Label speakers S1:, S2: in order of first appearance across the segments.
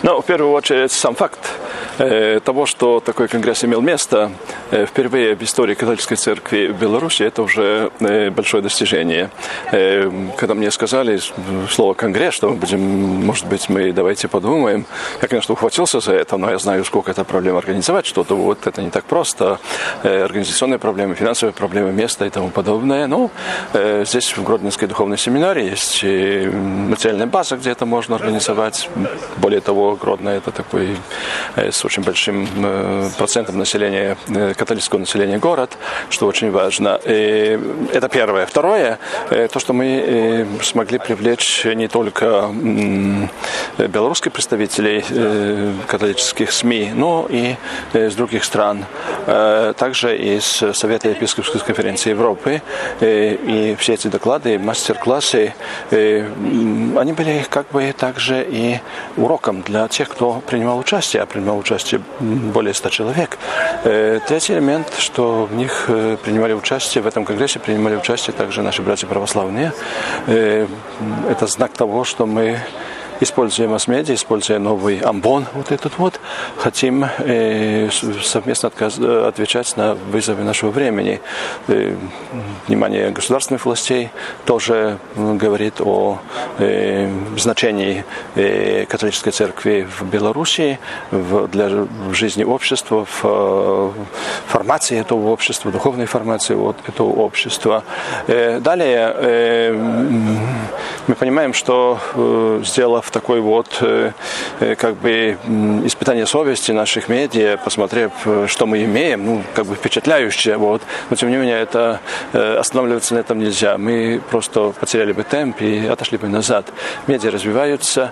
S1: Ну, в первую очередь, сам факт того, что такой конгресс имел место впервые в истории католической церкви в Беларуси, это уже большое достижение. Когда мне сказали слово «конгресс», что мы будем, может быть, мы давайте подумаем, я, конечно, ухватился за это, но я знаю, сколько это проблем организовать что-то, вот это не так просто. Организационные проблемы, финансовые проблемы, место и тому подобное. Но здесь в Гродненской духовной семинарии есть материальная база, где это можно организовать. Более того, Гродно это такой с очень большим процентом населения, католического населения город, что очень важно. И это первое. Второе, то, что мы смогли привлечь не только белорусских представителей католических СМИ, но и из других стран, также из Совета епископской конференции Европы. И все эти доклады, мастер-классы, они были как бы также и уроком для тех, кто принимал участие, а принимал участие более 100 человек. Третий элемент, что в них принимали участие, в этом конгрессе принимали участие также наши братья православные. Это знак того, что мы используя масс-медиа, используя новый амбон, вот этот вот, хотим совместно отвечать на вызовы нашего времени. Внимание государственных властей тоже говорит о значении католической церкви в Беларуси, для жизни общества, в формации этого общества, духовной формации вот этого общества. Далее мы понимаем, что сделав такой вот как бы испытание совести наших медиа, посмотрев, что мы имеем, ну, как бы впечатляюще, вот. Но тем не менее, это останавливаться на этом нельзя. Мы просто потеряли бы темп и отошли бы назад. Медиа развиваются,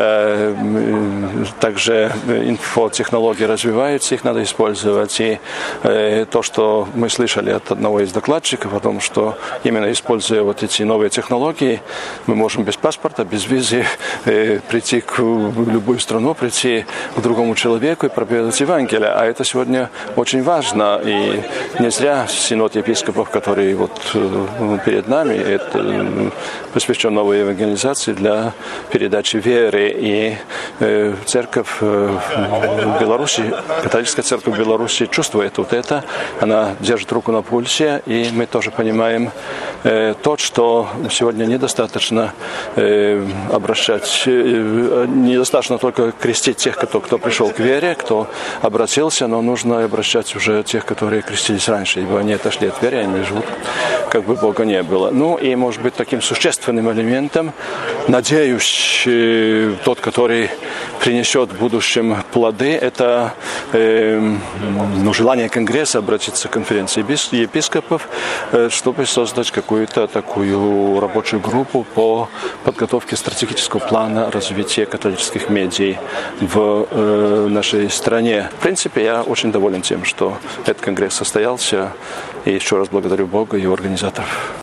S1: также инфотехнологии развиваются, их надо использовать. И то, что мы слышали от одного из докладчиков о том, что именно используя вот эти новые технологии, мы можем без паспорта, без визы прийти в любую страну, прийти к другому человеку и проповедовать Евангелие. А это сегодня очень важно. И не зря Синод епископов, который вот перед нами, это посвящен новой евангелизации для передачи веры. И церковь в Беларуси, католическая церковь в Беларуси чувствует вот это. Она держит руку на пульсе, и мы тоже понимаем то, что сегодня недостаточно обращать, недостаточно только крестить тех, кто пришел к вере, кто обратился, но нужно обращать уже тех, которые крестились раньше, ибо они отошли от веры, они живут, как бы Бога не было. Ну и, может быть, таким существенным элементом, надеюсь, тот, который принесет в будущем плоды, это желание Конгресса обратиться к конференции епископов, чтобы создать какую-то такую рабочую группу по подготовке стратегического плана развития католических медий в нашей стране. В принципе, я очень доволен тем, что этот конгресс состоялся, и еще раз благодарю Бога и его организаторов.